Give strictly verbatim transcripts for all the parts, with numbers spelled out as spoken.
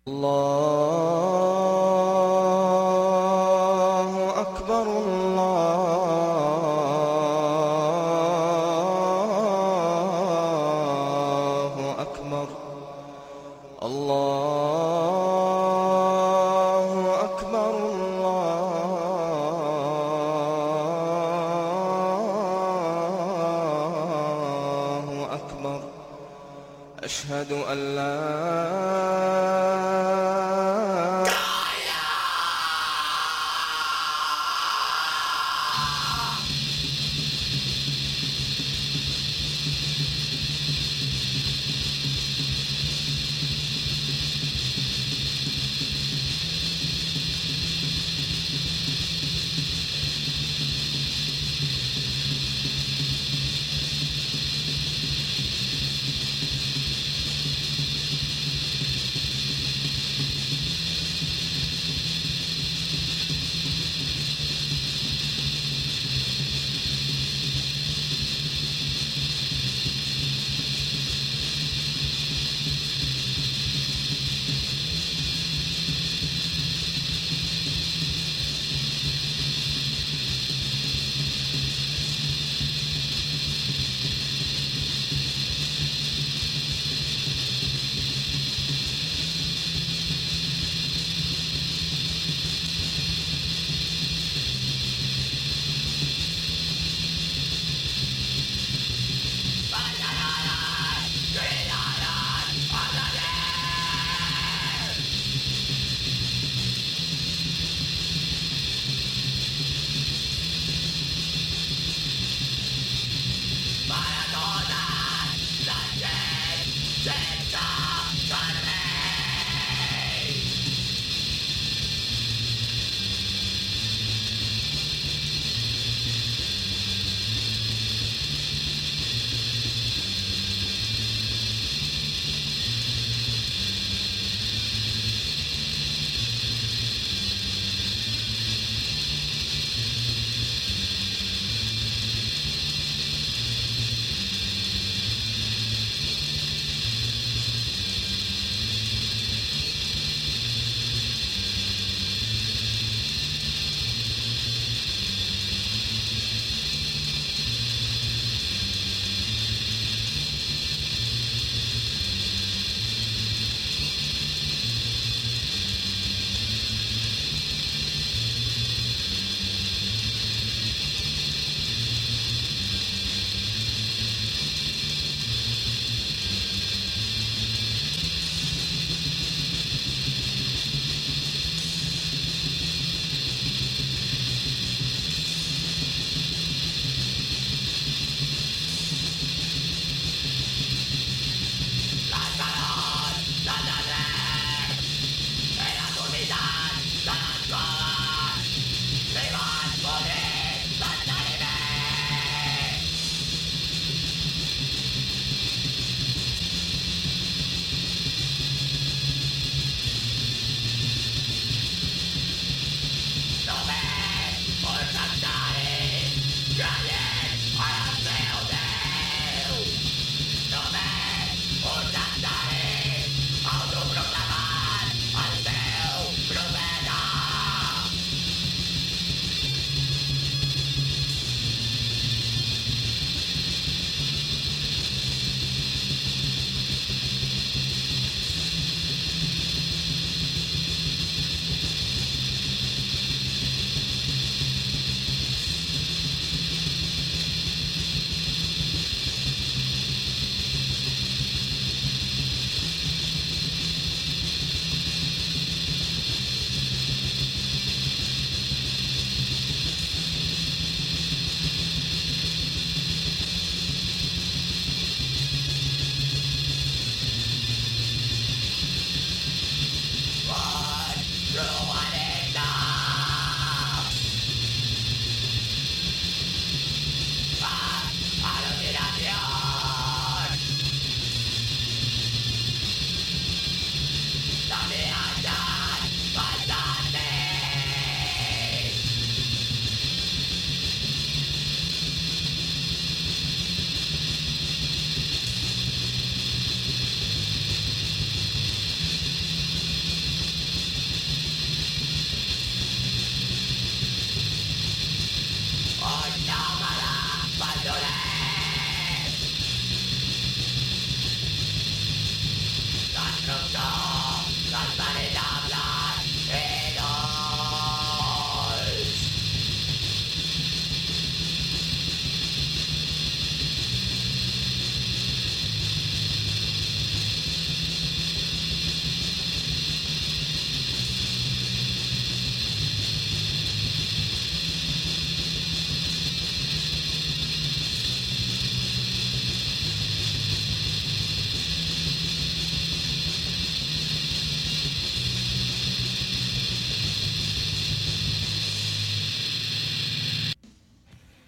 الله أكبر الله أكبر الله أكبر الله أكبر. أشهد أن لا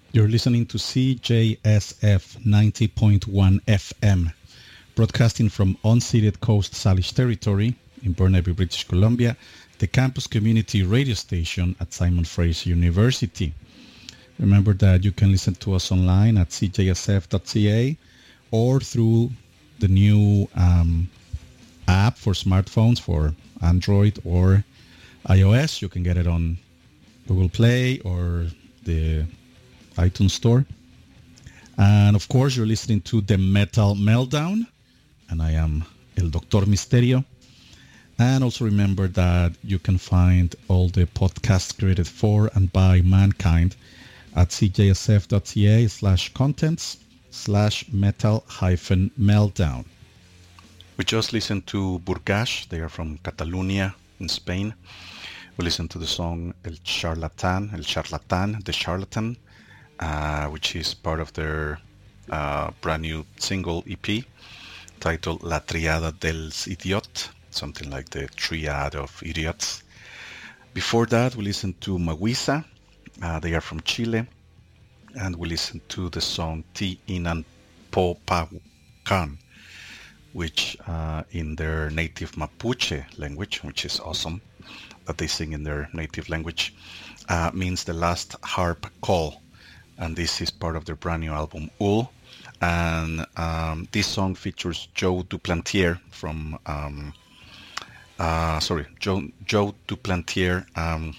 You're listening to C J S F ninety point one F M, broadcasting from unceded Coast Salish territory in Burnaby, British Columbia, the campus community radio station at Simon Fraser University. Remember that you can listen to us online at c j s f dot c a or through the new um, app for smartphones for Android or iOS. You can get it on Google Play or the iTunes Store. And of course, you're listening to The Metal Meltdown, and I am El Doctor Misterio. And also remember that you can find all the podcasts created for and by mankind at c j s f dot c a slash contents slash metal hyphen meltdown. We just listened to Burgash. They are from Catalonia in Spain. We listened to the song El Charlatan, El Charlatan, The Charlatan, uh, which is part of their uh, brand new single E P titled La Triada dels Idiot, something like the triad of idiots. Before that, we listened to Maguisa. Uh, they are from Chile. And we listened to the song Ti Inan Po Paucan, which uh, in their native Mapuche language, which is awesome that they sing in their native language, uh, means the last harp call. And this is part of their brand new album, Ul. And um, this song features Joe Duplantier from, um, uh, sorry, Joe, Joe Duplantier um,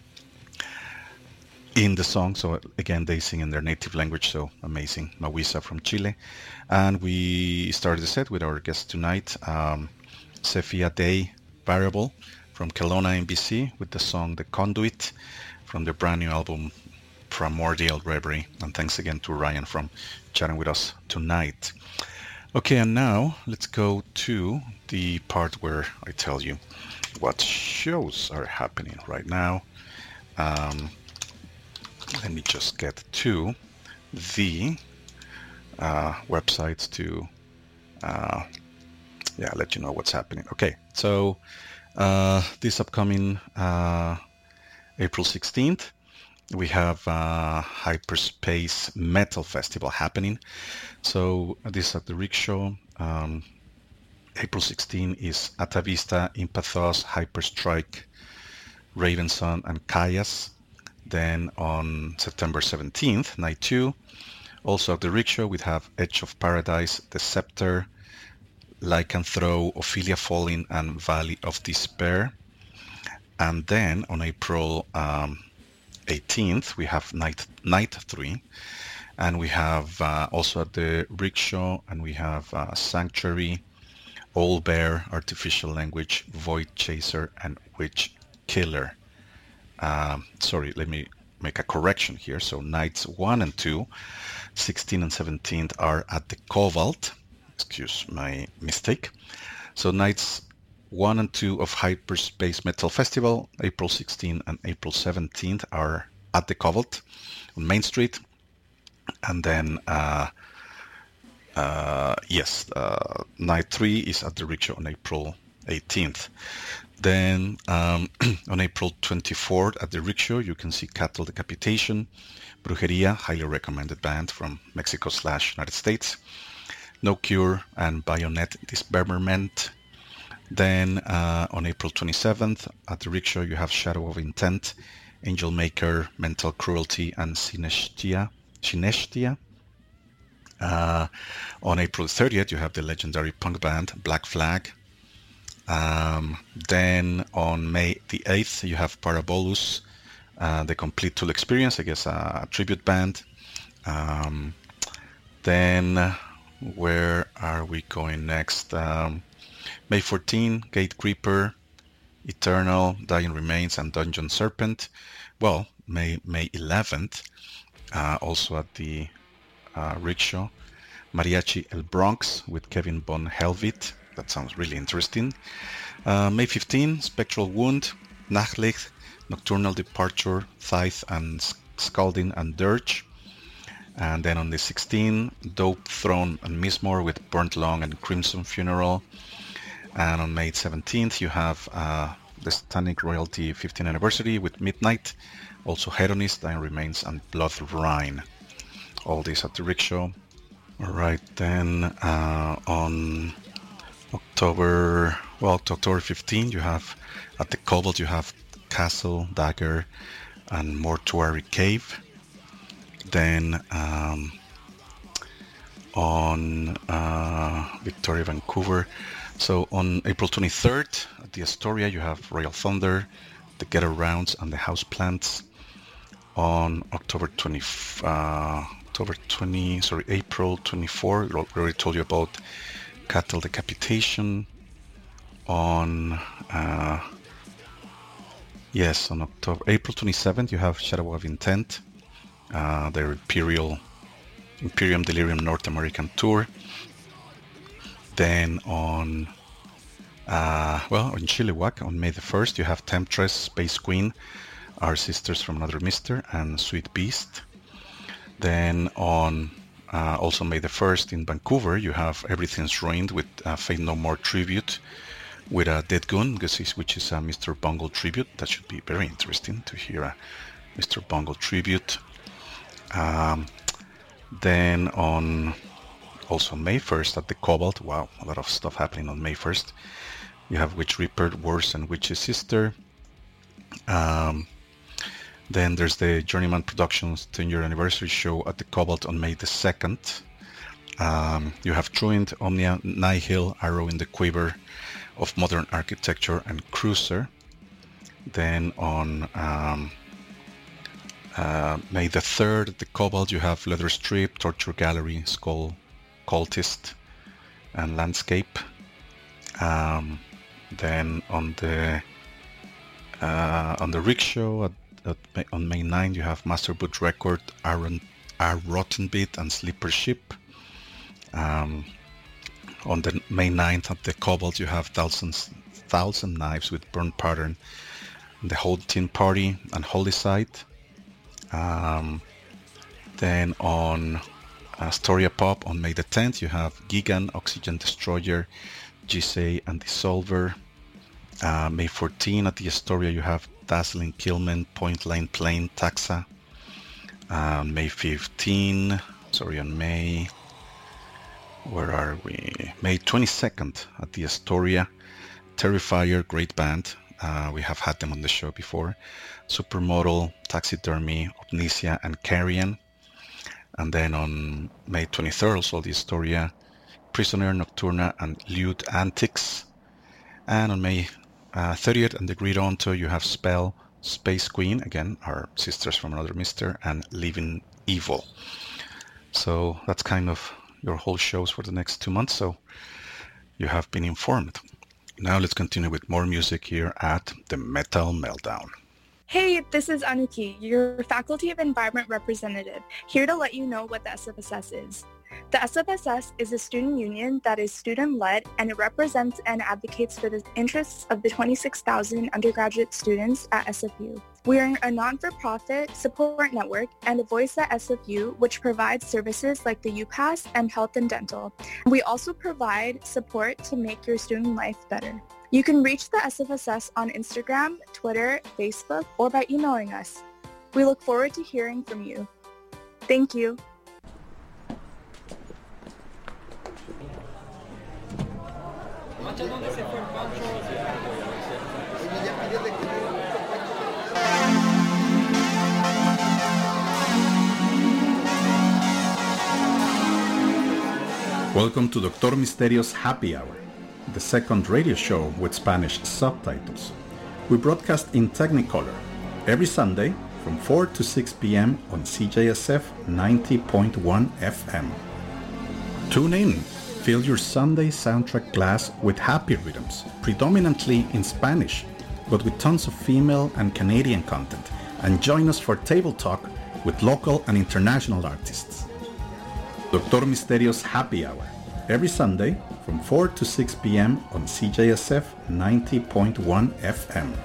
in the song. So again, they sing in their native language, so amazing. Maguisa from Chile. And we started the set with our guest tonight, um, Cephia Day Variable from Kelowna in B C with the song The Conduit from their brand new album Primordial Reverie. And thanks again to Ryan from chatting with us tonight. Okay, and now let's go to the part where I tell you what shows are happening right now. Um, let me just get to the uh, websites to uh, yeah, let you know what's happening. Okay, so uh, this upcoming uh, April sixteenth, we have uh, Hyperspace Metal Festival happening. So this is at the Rickshaw. Um, April sixteenth is Atavista, Impathos, Hyperstrike, Ravenson, and Kayas. Then on September seventeenth, night two, also at the Rickshaw, we have Edge of Paradise, The Scepter, Lycanthrope, Ophelia Falling, and Valley of Despair. And then on April um, eighteenth, we have night night three, and we have uh, also at the Rickshaw, and we have uh, Sanctuary, Old Bear, Artificial Language, Void Chaser, and Witch Killer. Um, sorry, let me make a correction here. So nights one and two, sixteen and seventeenth are at the Cobalt. Excuse my mistake. So nights one and two of Hyperspace Metal Festival, April sixteenth and April seventeenth, are at the Cobalt on Main Street. And then, uh, uh, yes, uh, night three is at the Rickshaw on April eighteenth. Then um, on April twenty-fourth at the Rickshaw, you can see Cattle Decapitation, Brujeria, highly recommended band from Mexico slash United States, No Cure, and Bayonet Dismemberment. Then uh, on April twenty-seventh at the Rickshaw, you have Shadow of Intent, Angel Maker, Mental Cruelty, and Synestia. Synestia. Uh, on April thirtieth, you have the legendary punk band Black Flag. Um, then on May the eighth, you have Parabolus, uh, the Complete Tool Experience, I guess a tribute band. Um, then uh, where are we going next? Um, May fourteenth, Gate Creeper, Eternal, Dying Remains, and Dungeon Serpent. Well, May May eleventh, uh, also at the uh, Rickshaw, Mariachi El Bronx with Kevin Von Helvit. That sounds really interesting. Uh, May fifteenth, Spectral Wound, Nachtlicht, Nocturnal Departure, Tithe, and Scalding and Dirge. And then on the sixteenth, Dope Throne and Mistmore with Burnt Long and Crimson Funeral. And on May seventeenth, you have uh, the Satanic Royalty fifteenth anniversary with Midnight, also Hedonist, Dying Remains, and Blood Rhine. all this at the rickshaw. All right, then uh, on October, well, October fifteenth, you have at the Cobalt, you have Castle, Dagger, and Mortuary Cave. Then um, on uh, Victoria, Vancouver. So on April twenty-third at the Astoria, you have Royal Thunder, the Get Arounds, and the Houseplants. On October twentieth, uh, October twentieth, sorry, April twenty-fourth, I already told you about Cattle Decapitation. On uh, yes, on October, April twenty-seventh, you have Shadow of Intent, uh, their Imperial Imperium Delirium North American Tour. Then on, uh, well, in Chilliwack, on May the first, you have Temptress, Space Queen, Our Sisters from Another Mister, and Sweet Beast. Then on, uh, also May the first, in Vancouver, you have Everything's Ruined with uh, Fate No More Tribute with a Dead Gun, which is a Mister Bungle tribute. That should be very interesting to hear a Mister Bungle tribute. Um, then on also May first at the Cobalt, wow, a lot of stuff happening on May first. You have Witch Reaper, Worse, and Witch's Sister. Um, then there's the Journeyman Productions ten year anniversary show at the Cobalt on May the second. Um, you have Truant, Omnia, Nihil, Arrow in the Quiver of Modern Architecture, and Cruiser. Then on um, uh, May the third at the Cobalt, you have Leather Strip, Torture Gallery, Skull, Cultist, and Landscape. Um, then on the uh, on the rickshaw at, at May, on May ninth, you have Master Boot Record, Aaron, R. Rotten Bit, and Sleeper Ship. Um, on the May ninth at the Cobalt, you have Thousands, Thousand Knives with Burn Pattern, the Whole Teen Party, and Holicide. Um, then on Astoria Pop on May the tenth, you have Gigan, Oxygen Destroyer, Gisei, and Dissolver. Uh, May fourteenth at the Astoria, you have Dazzling Killman, Point Lane Plane, Taxa. Uh, May fifteenth, sorry, on May, where are we? May twenty-second at the Astoria, Terrifier, great band. Uh, we have had them on the show before. Supermodel, Taxidermy, Omnisia, and Carrion. And then on May twenty-third, also the Astoria, Prisoner, Nocturna, and Lewd Antics. And on May uh, thirtieth, and the Grid Onto, you have Spell, Space Queen, again, our sisters from Another Mister, and Living Evil. So that's kind of your whole shows for the next two months, so you have been informed. Now let's continue with more music here at the Metal Meltdown. Hey, this is Anuki, your Faculty of Environment representative, here to let you know what the S F S S is. The S F S S is a student union that is student-led, and it represents and advocates for the interests of the twenty-six thousand undergraduate students at S F U. We are a non-for-profit support network and a voice at S F U, which provides services like the UPass and health and dental. We also provide support to make your student life better. You can reach the S F S S on Instagram, Twitter, Facebook, or by emailing us. We look forward to hearing from you. Thank you. Welcome to Doctor Misterio's Happy Hour, the second radio show with Spanish subtitles. We broadcast in Technicolor every Sunday from four to six p.m. on C J S F ninety point one F M. Tune in, fill your Sunday soundtrack glass with happy rhythms, predominantly in Spanish, but with tons of female and Canadian content, and join us for table talk with local and international artists. Doctor Misterio's Happy Hour, every Sunday from four to six p.m. on C J S F ninety point one F M.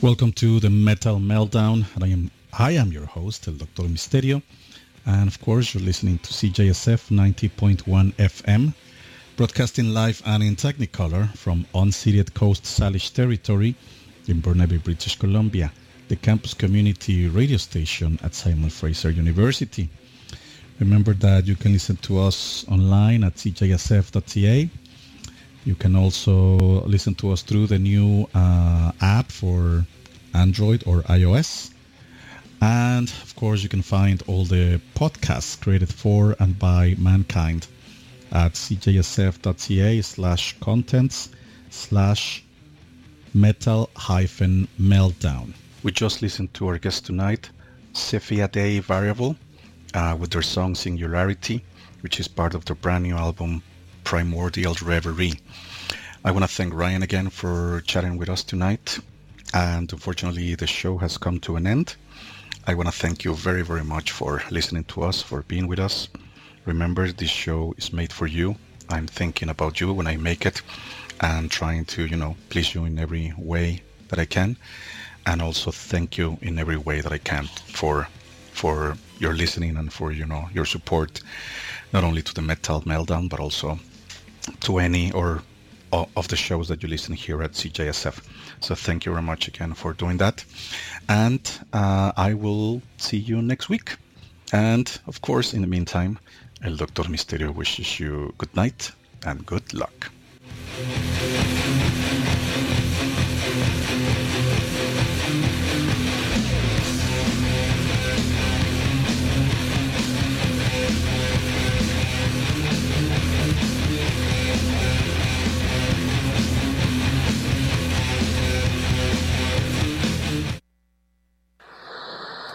Welcome to the Metal Meltdown, and I am I am your host, El Doctor Misterio, and of course you're listening to C J S F ninety point one F M, broadcasting live and in Technicolor from unceded Coast Salish territory in Burnaby, British Columbia, the campus community radio station at Simon Fraser University. Remember that you can listen to us online at c j s f dot c a. You can also listen to us through the new uh, app for Android or iOS. And of course, you can find all the podcasts created for and by mankind at c j s f dot c a slash contents slash metal hyphen meltdown. We just listened to our guest tonight, Cephia Day Variable, uh, with their song Singularity, which is part of their brand new album Primordial Reverie. I want to thank Ryan again for chatting with us tonight, and unfortunately the show has come to an end. I want to thank you very, very much for listening to us, for being with us. Remember, this show is made for you. I'm thinking about you when I make it and trying to, you know, please you in every way that I can, and also thank you in every way that I can for for your listening and for, you know, your support, not only to the Metal Meltdown, but also to any or all of the shows that you listen here at C J S F. So thank you very much again for doing that. And uh, I will see you next week. And of course, in the meantime, El Doctor Misterio wishes you good night and good luck.